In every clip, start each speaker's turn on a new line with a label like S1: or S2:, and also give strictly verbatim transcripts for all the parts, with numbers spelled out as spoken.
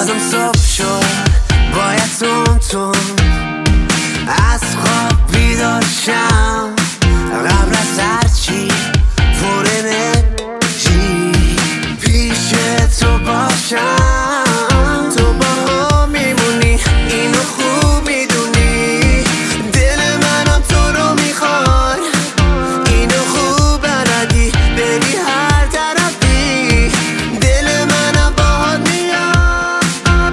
S1: بازم صبح شد، باید تون تون از خواب بیدار شم، قبل از هرچی پر انرژی پیش تو باشم. تو با هم میمونی، اینو خوب میدونی، دل منم تو رو میخواد، اینو خوب بلدی، بری هر طرفی، دل منم باهات میاد.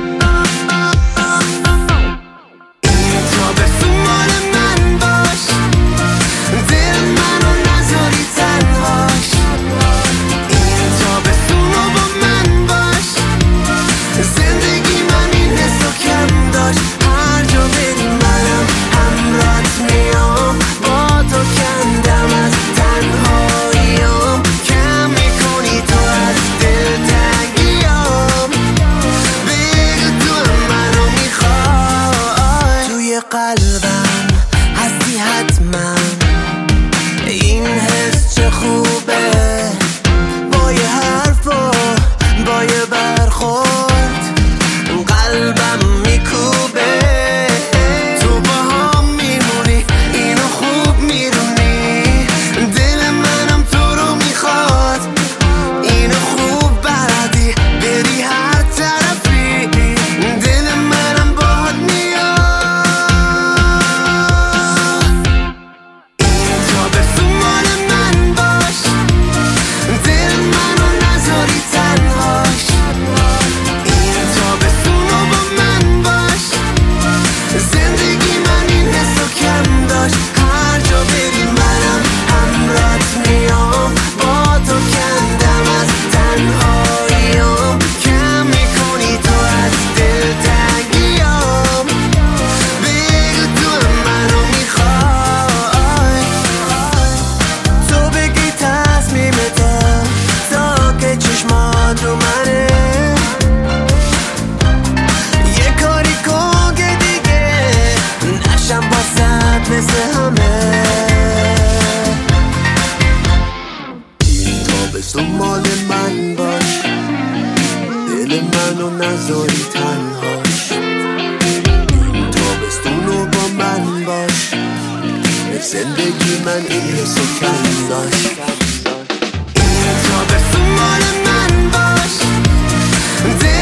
S1: این تابستون مال من باش، دل منو نذاری تنهاش، این تابستون رو با من باش، زندگی من این حسو کم داشت. هر جا بری منم همراهت میام، با تو کندم از تنهاییام، کم میکنی تو از دلتنگیام، بگو تو هم منو میخوای. توی قلبم هستی حتما، این حس چه خوبه، با یه حرف و با یه برخورد قلبم میکوبه. تو با هم میمونی، اینو خوب میدونی، دل منم تو رو میخواد، اینو خوب بلدی، بری هر طرفی، دل منم باهات میاد. این تابستون مال من باش، دل منو نذاری تنهاش، این تابستون رو با من باش، زندگی من این حسو کم داشت. هر جا بری منم همراهت میام، با تو کندم از تنهاییام، کم میکنی تو از دلتنگیام، بگو تو هم منو میخوای. تو بگی تصمیمتم تا که چشمات رو منه، یه کاری کن که دیگه نشم واسط مثل همه. این تابستون مال من باش، دل منو نذاری تنهاش، این تابستون رو با من باش، زندگی من این حسو کم داشت. این تابستون مال من باش،